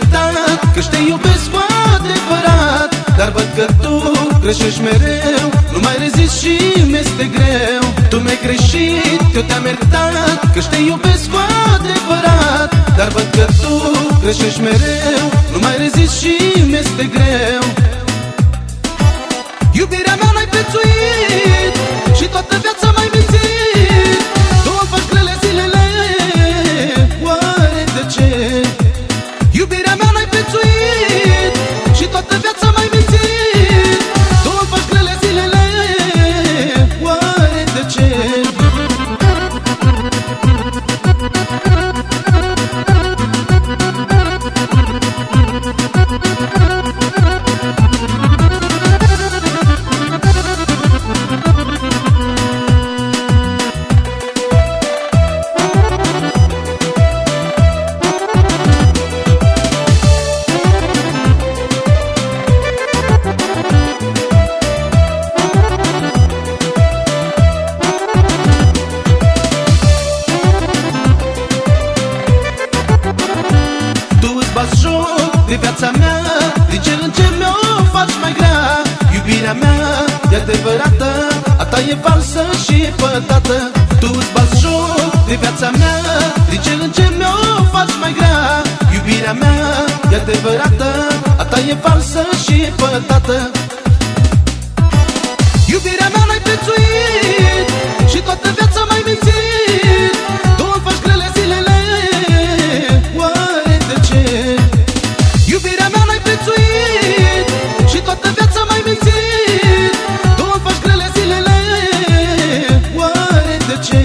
iertat, că-și te iubesc cu adevărat. Dar văd că tu greșești mereu, nu mai rezist și mi-este greu. Tu mi-ai greșit, eu te-am iertat, că-și te iubesc cu adevărat. Dar văd că tu greșești mereu, nu mai rezist și mi-este greu. Iubirea mea n-ai prețuit și toată viața m-ai mințit. Tu îmi faci grele zilele, oare de ce? Iubirea mea n-ai prețuit și toată viața m-ai mințit. Tu îmi faci grele zilele, oare de ce? De viața mea, din ce în ce mi-o faci mai grea. Iubirea mea e adevărată, a ta e falsă și e pătată. Tu îți bați joc de viața mea, din ce în ce mi-o faci mai grea. Iubirea mea e adevărată, a ta e falsă și e pătată. Iubirea mea n-ai prețuit și toată viața m-ai mințit. Tu îmi faci grele zilele, oare de ce? Iubirea mea n-ai prețuit și toată viața m-ai mințit. Tu îmi faci grele zilele, oare de ce?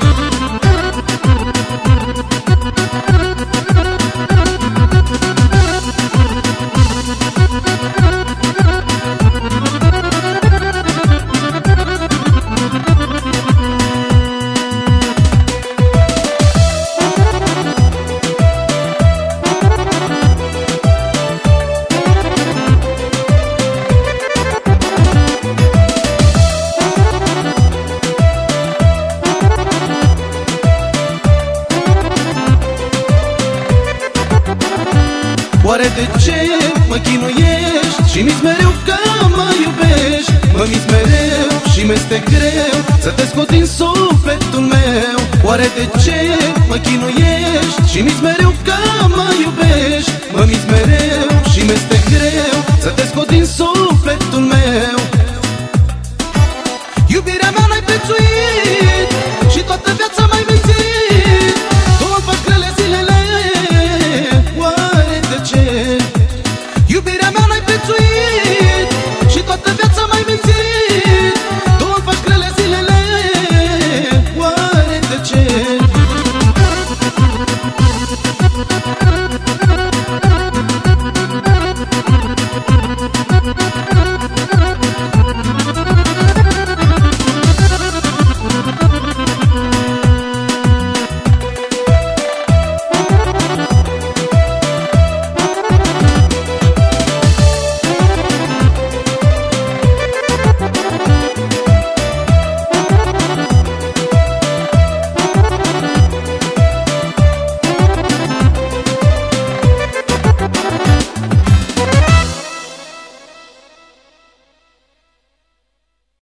Oare de ce mă chinuiești și mi-ți mereu că mă iubești? Mă minți mereu și mi-este greu să te scot din sufletul meu. Oare de ce mă chinuiești și mi-ți mereu